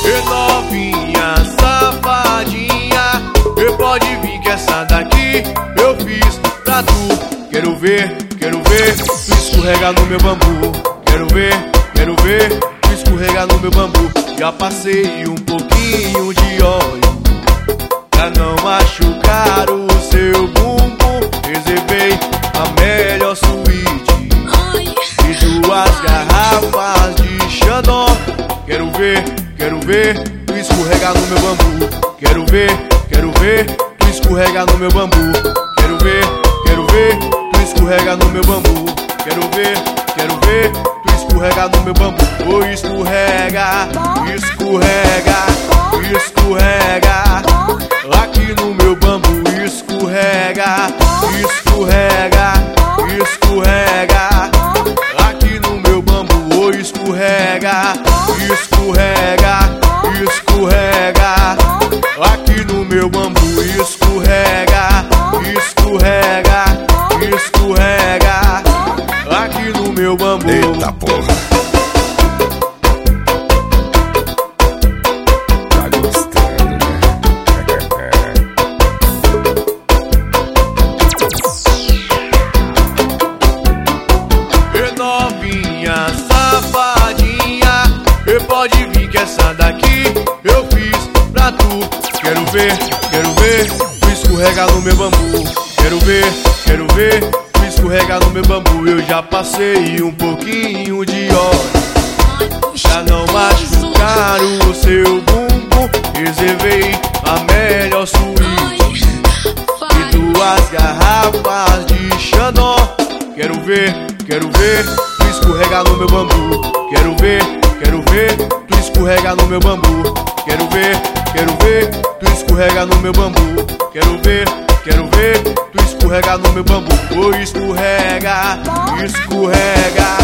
E novinha, safadinha, e pode vir que essa daqui eu fiz pra tu. Quero ver tu escorregar no meu bambu. Quero ver tu escorregar no meu bambu. Já passei um pouquinho de óleo pra não machucar o seu bumbum. Reservei a melhor suíte e 2 garrafas de Xandó. Quero ver tu escorregar no meu bambu. Quero ver tu escorregar no meu bambu. Quero ver tu escorregar no meu bambu. Quero ver tu escorregar no meu bambu. Oh, escorrega, escorrega, escorrega aqui no meu bambu. Escorrega, escorrega, escorrega aqui no meu bambu. Oh, escorrega, escorrega, escorrega aqui no meu bambu. Escorrega, escorrega, escorrega aqui no meu bambu. Eita porra. Tá gostando, né? E novinha, safadinha, e pode vir que essa daqui eu fiz pra tu. Quero ver tu escorregar no meu bambu. Quero ver tu escorregar no meu bambu. Eu já passei um pouquinho de óleo pra não machucar o seu bumbum. Reservei a melhor suíte e 2 garrafas de Xandó. Quero ver tu escorregar no meu bambu. Quero ver tu escorregar no meu bambu. Quero ver tu escorregar no meu bambu. Quero ver tu escorregar no meu bambu. Oh, escorrega, escorrega,